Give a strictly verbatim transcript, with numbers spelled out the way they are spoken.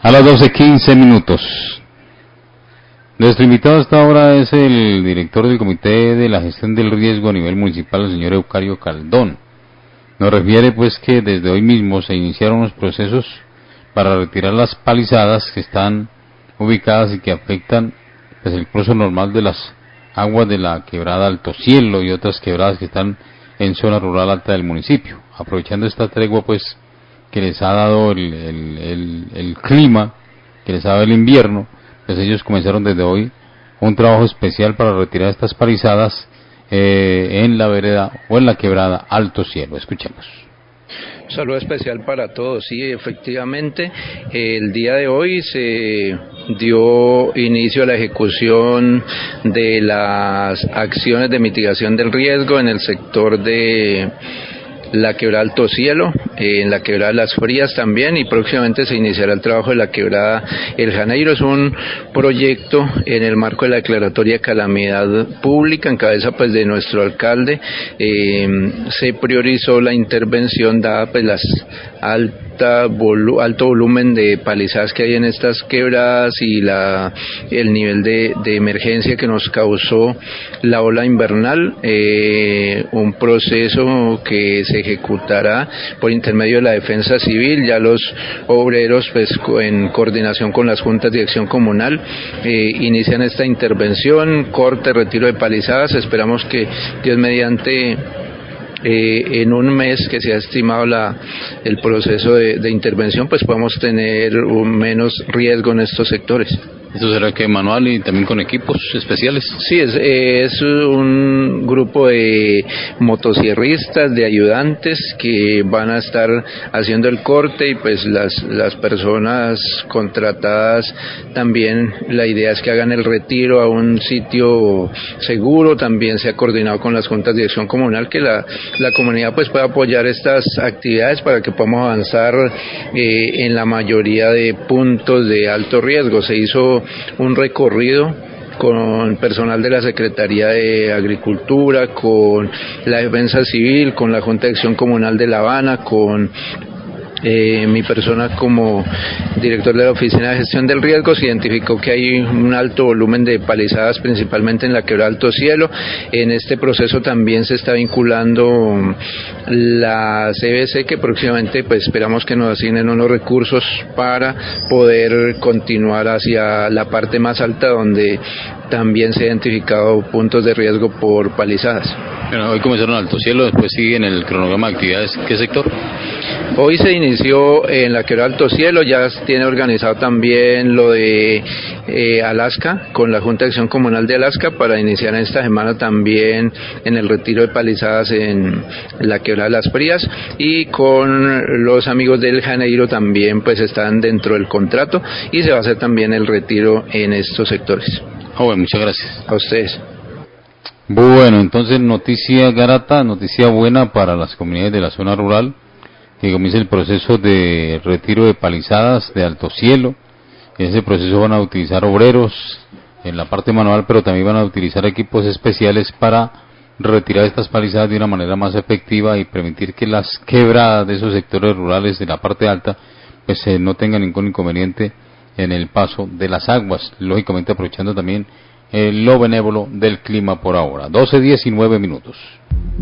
A las doce quince minutos. Nuestro invitado hasta ahora es el director del Comité de la Gestión del Riesgo a nivel municipal, el señor Eucario Caldón. Nos refiere pues que desde hoy mismo se iniciaron los procesos para retirar las palizadas que están ubicadas y que afectan pues el curso normal de las aguas de la quebrada Alto Cielo y otras quebradas que están en zona rural alta del municipio. Aprovechando esta tregua pues que les ha dado el, el, el, el clima, que les ha dado el invierno, pues ellos comenzaron desde hoy un trabajo especial para retirar estas palizadas eh, en la vereda o en la quebrada Alto Cielo. Escuchemos. Un saludo especial para todos. Sí, efectivamente, el día de hoy se dio inicio a la ejecución de las acciones de mitigación del riesgo en el sector de la quebrada Alto Cielo, en la quebrada Las Frías también, y próximamente se iniciará el trabajo de la quebrada El Janeiro. Es un proyecto en el marco de la declaratoria de calamidad pública en cabeza pues de nuestro alcalde. Eh, se priorizó la intervención dada pues las alta volu alto volumen de palizadas que hay en estas quebradas y la el nivel de, de emergencia que nos causó la ola invernal. Eh, un proceso que se ejecutará por intermedio de la defensa civil. Ya los obreros pues en coordinación con las juntas de acción comunal eh, inician esta intervención, corte, retiro de palizadas. Esperamos que Dios mediante Eh, en un mes que se ha estimado la, el proceso de, de intervención, pues podamos tener un menos riesgo en estos sectores. ¿Esto será que manual y también con equipos especiales? Sí, es, es un grupo de motosierristas, de ayudantes que van a estar haciendo el corte, y pues las, las personas contratadas también, la idea es que hagan el retiro a un sitio seguro. También se ha coordinado con las juntas de acción comunal que la, la comunidad pues pueda apoyar estas actividades para que podamos avanzar eh, en la mayoría de puntos de alto riesgo. Se hizo un recorrido con personal de la Secretaría de Agricultura, con la Defensa Civil, con la Junta de Acción Comunal de La Habana, con Eh, mi persona como director de la Oficina de Gestión del Riesgo. Se identificó que hay un alto volumen de palizadas principalmente en la quebrada Alto Cielo. En este proceso también se está vinculando la C B C, que próximamente pues esperamos que nos asignen unos recursos para poder continuar hacia la parte más alta, donde también se han identificado puntos de riesgo por palizadas. Bueno, hoy comenzaron Alto Cielo, después sigue en el cronograma de actividades. ¿Qué sector? Hoy se inició en la quebrada Alto Cielo, ya tiene organizado también lo de eh, Alaska, con la Junta de Acción Comunal de Alaska, para iniciar en esta semana también en el retiro de palizadas en la quebrada Las Frías, y con los amigos del Janeiro también pues están dentro del contrato, y se va a hacer también el retiro en estos sectores. Oh, bueno, muchas gracias. A ustedes. Bueno, entonces noticia grata, noticia buena para las comunidades de la zona rural, que comienza el proceso de retiro de palizadas de Alto Cielo. En ese proceso van a utilizar obreros en la parte manual, pero también van a utilizar equipos especiales para retirar estas palizadas de una manera más efectiva y permitir que las quebradas de esos sectores rurales de la parte alta pues eh, no tengan ningún inconveniente en el paso de las aguas, lógicamente aprovechando también eh, lo benévolo del clima por ahora. doce diecinueve minutos.